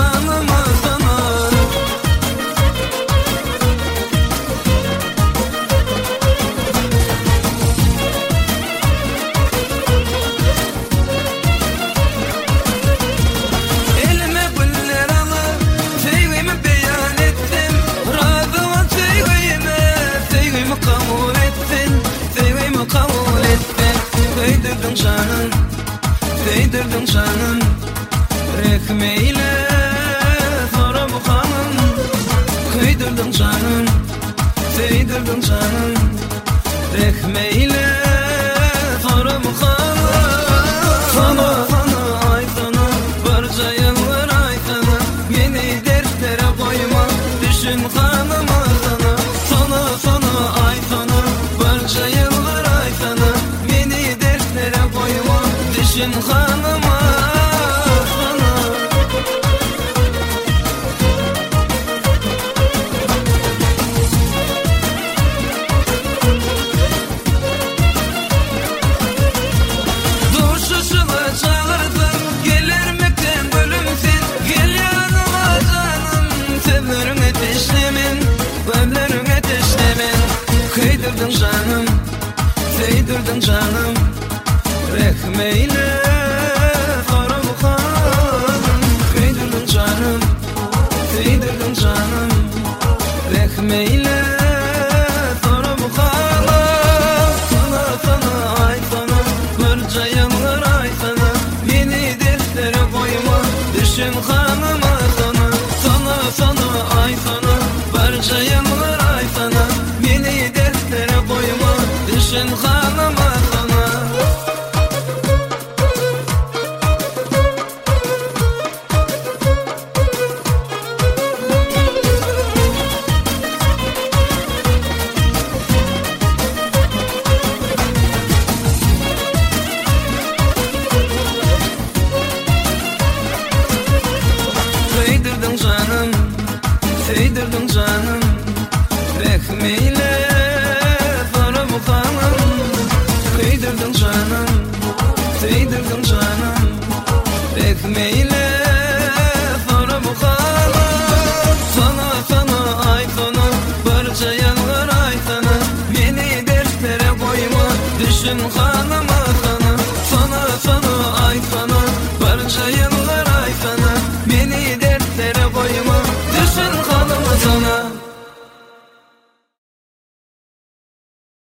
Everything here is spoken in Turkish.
hanıma sana. Elime güller alıp sevgimi beyan ettim. Razı ol sevgimi kabul ettin. Sevgimi kabul ettin. Değdirdin canım, değdirdin canım. Rekmeyle sonra bu hanım. Kıydirdin canım, değdirdin canım. Rekmeyle sonra bu hanım. Sana sana ay sana, barca yıllar ay sana. Yeni dertlere koyma, düşün hanıma sana. Sana sana ay sana, barca yıllar ay sana. Yeni dertlere koyma, düşün hanıma sana. Duruşuşuna çağırdın, gel ermekten bölümsün. Gel yanıma canım, sevlerin ateşlemin, kalplerin ateşlemin. Kıydirdın canım, değdirdin canım. Rekmeyle sonra bu hanım. Kıydirdin canım, değdirdin canım. Rekmeyle sonra bu hanım. Sana sana ay sana, barca yıllar ay sana. Yeni dertlere koyma, düşün hanıma sana. Sana sana ay sana, barca yıllar ay sana. Yeni dertlere koyma, düşün hanıma sana. Değdirdin canım, değdirdin canım. Rekmeyle sonra bu hanım. Kıydirdin canım, değdirdin canım. Rekmeyle sonra bu hanım. Sana sana ay sana, barca yıllar ay sana. Yeni dertlere koyma, düşün hanıma sana. Sana sana ay sana, barca yıllar ay sana. Beni dertlere koyma, düşün hanıma sana.